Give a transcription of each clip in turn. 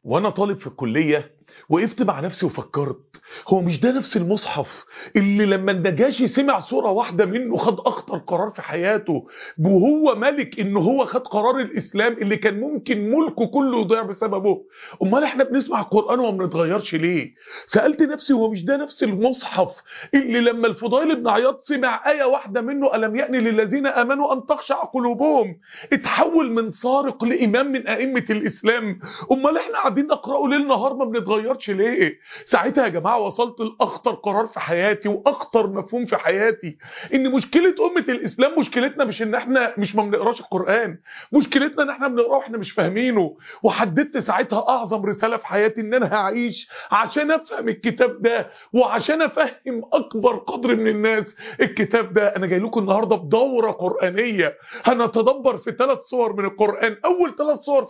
وانا طالب في الكلية وقفت مع نفسي وفكرت، هو مش ده نفس المصحف اللي لما النجاشي سمع سورة واحدة منه خد اخطر قرار في حياته، وهو ملك ان هو خد قرار الاسلام اللي كان ممكن ملكه كله يضيع بسببه؟ امال احنا بنسمع القرآن وما بنتغيرش ليه؟ سألت نفسي، هو مش ده نفس المصحف اللي لما الفضيل بن عياض سمع آية واحدة منه ألم يأن للذين آمنوا أن تخشع قلوبهم اتحول من سارق لإمام من أئمة الإسلام؟ امال احنا قاعدين نقرأه ليل نهار ما بنتغيرش ليه؟ ساعتها يا جماعه وصلت لاخطر قرار في حياتي واخطر مفهوم في حياتي، ان مشكله امه الاسلام مشكلتنا مش ان احنا مش ما بنقراش القران، مشكلتنا ان احنا بنقراه واحنا مش فاهمينه. وحددت ساعتها اعظم رساله في حياتي، ان انا هعيش عشان افهم الكتاب ده وعشان افهم اكبر قدر من الناس الكتاب ده. انا جاي لكم النهارده بدوره قرانيه هنتدبر في 3 صور من القران. اول 3 صور في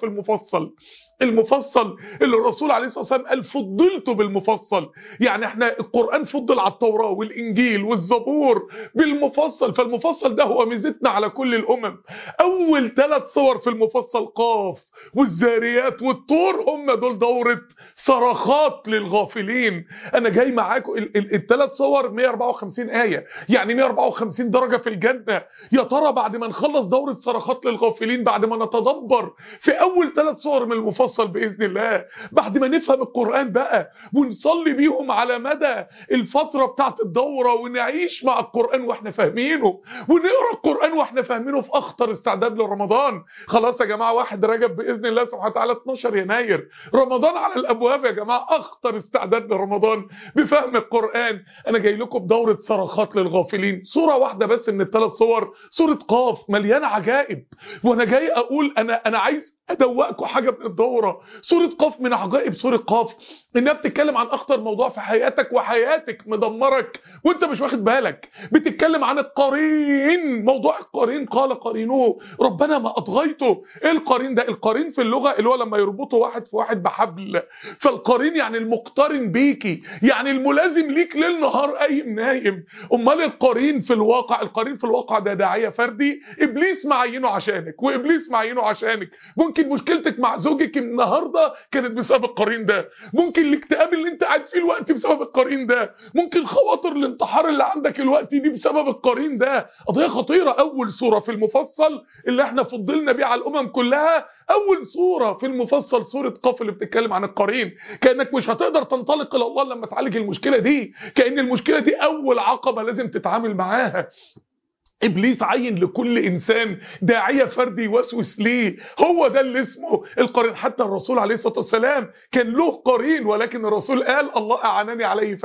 المفصل اللي الرسول عليه الصلاه والسلام قال فضلته بالمفصل، يعني احنا القران فضل على التوراه والانجيل والزبور بالمفصل، فالمفصل ده هو ميزتنا على كل الامم. اول 3 صور في المفصل قاف والذاريات والطور، هم دول دوره صرخات للغافلين. انا جاي معاكم ال3 صور 154 ايه، يعني 154 درجه في الجنه. يا ترى بعد ما نخلص دوره صرخات للغافلين، بعد ما نتدبر في اول 3 صور من المفصل باذن الله، بعد ما نفهم القرآن بقى ونصلي بيهم على مدى الفترة بتاعت الدورة، ونعيش مع القرآن واحنا فاهمينه، ونقرأ القرآن واحنا فاهمينه في اخطر استعداد لرمضان. خلاص يا جماعة 1 رجب بإذن الله سبحانه وتعالى، 12 يناير رمضان على الابواب يا جماعة، اخطر استعداد لرمضان بفهم القرآن. انا جاي لكم بدورة صرخات للغافلين، صورة واحدة بس من ال3 صور، صورة قاف مليانة عجائب. وانا جاي اقول انا عايز ادوقكم حاجة من الدورة. سورة قاف من عجائب سورة قاف انها بتتكلم عن اخطر موضوع في حياتك، وحياتك مدمرك وانت مش واخد بالك. بتتكلم عن القرين، موضوع القرين، قال قرينه ربنا ما اطغيته. ايه القرين ده؟ القرين في اللغة اللي هو لما يربطوا واحد في واحد بحبل، فالقرين يعني المقترن بيكي، يعني الملازم ليك ليل نهار قايم نايم. امال القرين في الواقع، القرين في الواقع ده داعية فردي ابليس معينه عشانك، وابليس معينه عشانك. ممكن مشكلتك مع زوجك النهارده كانت بسبب القرين ده، ممكن الاكتئاب اللي انت قاعد فيه الوقت بسبب القرين ده، ممكن خواطر الانتحار اللي عندك الوقت دي بسبب القرين ده. قضيه خطيره. اول سوره في المفصل اللي احنا فضلنا بيه على الامم كلها، اول سوره في المفصل سوره قاف اللي بتتكلم عن القرين. كانك مش هتقدر تنطلق الى الله لما تعالج المشكله دي، كأن المشكله دي اول عقبه لازم تتعامل معاها. ابليس عين لكل انسان داعيه فردي يوسوس ليه، هو ده اللي اسمه القرين. حتى الرسول عليه الصلاه والسلام كان له قرين، ولكن الرسول قال الله اعانني عليه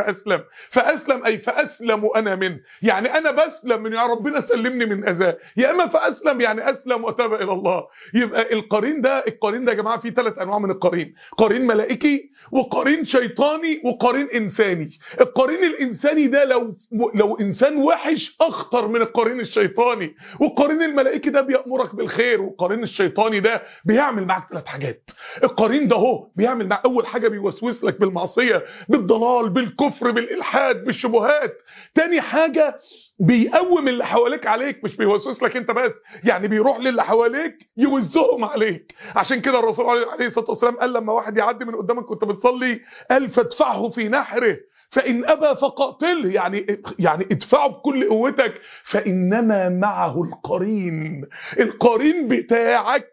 فاسلم اي فاسلم انا منه، يعني انا بسلم من يا ربنا سلمني من اذاه، يا اما فاسلم يعني اسلم وتاب الى الله. يبقى القرين ده يا جماعه فيه 3 انواع من القرين، قرين ملائكي وقرين شيطاني وقرين انساني. القرين الانساني ده لو انسان وحش اخطر من القرين الشيطاني، والقرين الملائكي ده بيأمرك بالخير، والقرين الشيطاني ده بيعمل معاك 3 حاجات. القرين ده هو بيعمل معاك اول حاجه بيوسوس لك بالمعصيه، بالضلال، بالكفر، بالالحاد، بالشبهات. تاني حاجه بيقوم اللي حواليك عليك، مش بيوسوس لك انت بس، يعني بيروح للي حواليك يوزهم عليك. عشان كده الرسول عليه الصلاه والسلام قال لما واحد يعدي من قدامك كنت بتصلي، قال فادفعه في نحره فإن أبى فقاتله، يعني ادفعه بكل قوتك، فإنما معه القرين. القرين بتاعك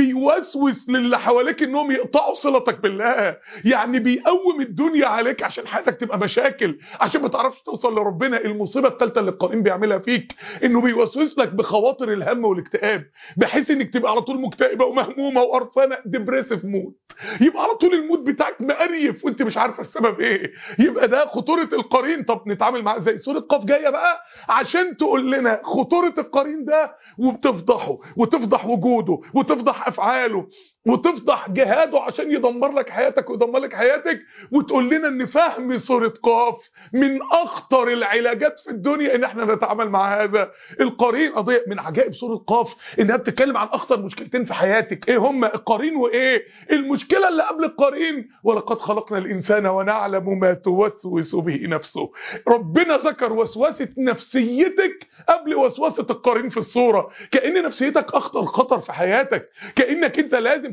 بيوسوس للي حواليك انهم يقطعوا صلتك بالله، يعني بيقوم الدنيا عليك عشان حياتك تبقى مشاكل، عشان ما تعرفش توصل لربنا. المصيبة الثالثة اللي القرين بيعملها فيك انه بيوسوس لك بخواطر الهم والاكتئاب، بحيث انك تبقى على طول مكتئبة ومهمومة وقرفانة، ديبريسيف مود، يبقى على طول المود بتاعك مقريف وانت مش عارفة السبب ايه. يبقى ده خطورة القرين. طب نتعامل معاه ازاي؟ سورة قاف جاية بقى عشان تقول لنا خطورة القرين ده، وبتفضحه وتفضح وجوده وتفضح افعاله وتفضح جهاده عشان يدمر لك حياتك ويدمر لك حياتك، وتقول لنا ان فهم سورة قاف من اخطر العلاجات في الدنيا ان احنا نتعامل مع هذا القرين. قضية من عجائب سورة قاف انها بتتكلم عن اخطر مشكلتين في حياتك. ايه هما؟ القرين وايه المشكلة اللي قبل القرين؟ ولقد خلقنا الانسان ونعلم ما توسوس به نفسه. ربنا ذكر وسوسة نفسيتك قبل وسوسة القرين في الصورة، كأن نفسيتك اخطر خطر في حياتك، كأنك انت لازم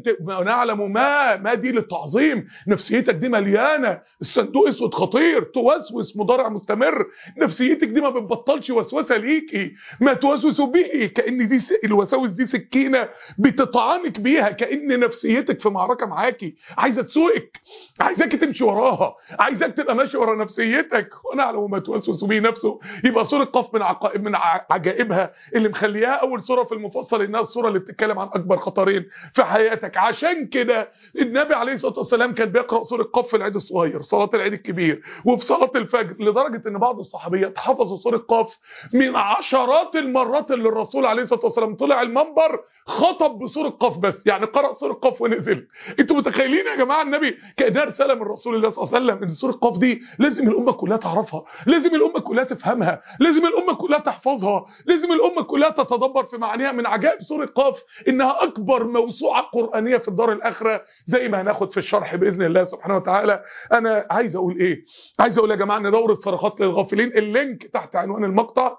نعلم ما دي للتعظيم. نفسيتك دي مليانه، الصندوق اسود خطير، توسوس مضارع مستمر. نفسيتك دي ما بتبطلش وسوسه ليكي، ما توسوسوا به، كأن دي الوساوس دي سكينه بتطعنك بيها، كأن نفسيتك في معركه معاكي عايزه تسوقك، عايزاك تمشي وراها، عايزاك تبقى ماشي ورا نفسيتك. ونعلم ما توسوس به نفسه. يبقى سوره قاف من عجائبها اللي مخليها اول سوره في المفصل انها السوره اللي بتتكلم عن اكبر خطرين في حياتك. عشان كده النبي عليه الصلاه والسلام كان بيقرا سوره قاف في العيد الصغير، صلاه العيد الكبير، وفي صلاه الفجر، لدرجه ان بعض الصحابيات حفظوا سوره قاف من عشرات المرات اللي الرسول عليه الصلاه والسلام طلع المنبر خطب بسوره قاف بس، يعني قرأ سوره قاف ونزل. انتوا متخيلين يا جماعه النبي كانها رساله من رسول الله صلى الله عليه وسلم ان سوره قاف دي لازم الامه كلها تعرفها، لازم الامه كلها تفهمها، لازم الامه كلها تحفظها، لازم الامه كلها تتدبر في معانيها. من عجائب سوره قاف انها اكبر موسوعه قرانيه في الدار الاخره، زي ما هناخد في الشرح باذن الله سبحانه وتعالى. انا عايز اقول ايه؟ عايز اقول يا جماعه ان دوره صرخات للغافلين، اللينك تحت عنوان المقطع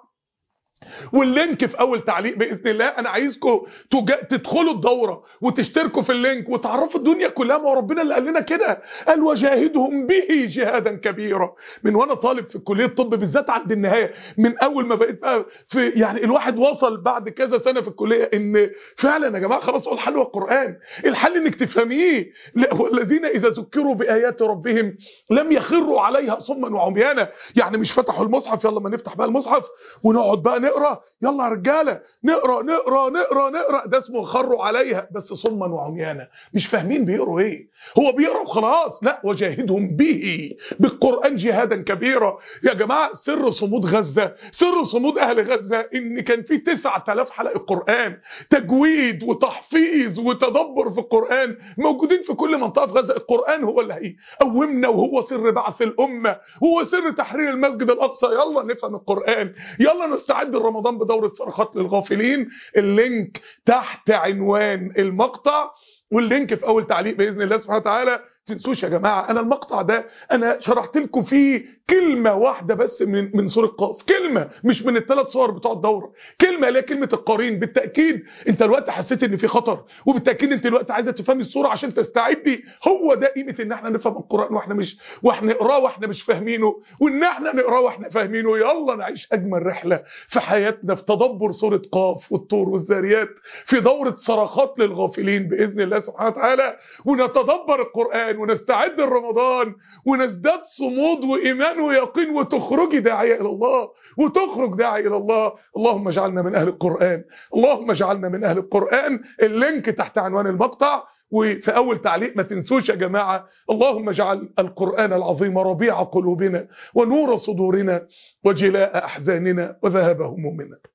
واللينك في اول تعليق باذن الله. انا عايزكم تدخلوا الدوره وتشتركوا في اللينك وتعرفوا الدنيا كلها. ما ربنا اللي قال لنا كده، قال وجاهدهم به جهادا كبيرا. من وانا طالب في كليه الطب بالذات عند النهايه، من اول ما بقيت بقى في يعني الواحد وصل بعد كذا سنه في الكليه ان فعلا يا جماعه خلاص هو الحل هو القران. الحل انك تفهميه. والذين اذا ذكروا بايات ربهم لم يخروا عليها صما وعميانا. يعني مش فتحوا المصحف يلا ما نفتح بقى المصحف ونقعد بقى نقرا، يلا يا رجاله نقرا نقرا نقرا نقرا، ده اسمه خروا عليها، بس صما وعميانا، مش فاهمين بيقروا ايه. هو بيقرا وخلاص، لا وجاهدهم به بالقران جهادا كبيرا. يا جماعه سر صمود غزه، سر صمود اهل غزه ان كان في 9000 حلقه قران تجويد وتحفيظ وتدبر في القران موجودين في كل منطقه في غزه. القران هو اللي هيقومنا، وهو سر بعث الامه، وهو سر تحرير المسجد الاقصى. يلا نفهم القران، يلا نستعد لرمضان بدورة صرخات للغافلين. اللينك تحت عنوان المقطع واللينك في اول تعليق باذن الله سبحانه وتعالى. تنسوش يا جماعه انا المقطع ده انا شرحت لكم فيه كلمه واحده بس من سوره قاف، كلمه مش من الثلاث صور بتوع الدوره، كلمه اللي هي كلمه القرين. بالتاكيد انت دلوقتي حسيت ان في خطر، وبالتاكيد انت دلوقتي عايزه تفهمي الصوره عشان تستعدي. هو ده قيمه ان احنا نفهم القران واحنا نقراه واحنا مش فاهمينه، وان احنا نقراه واحنا فاهمينه. يلا نعيش اجمل رحله في حياتنا في تدبر سوره قاف والطور والذاريات في دوره صرخات للغافلين باذن الله سبحانه وتعالى، ونتدبر القران ونستعد لرمضان ونزداد صمود وايمان ويقين، وتخرجي داعيه الى الله وتخرج داعي الى الله. اللهم اجعلنا من اهل القران، اللهم اجعلنا من اهل القران. اللينك تحت عنوان المقطع وفي اول تعليق. ما تنسوش يا جماعه اللهم اجعل القران العظيم ربيع قلوبنا ونور صدورنا وجلاء احزاننا وذهاب همومنا.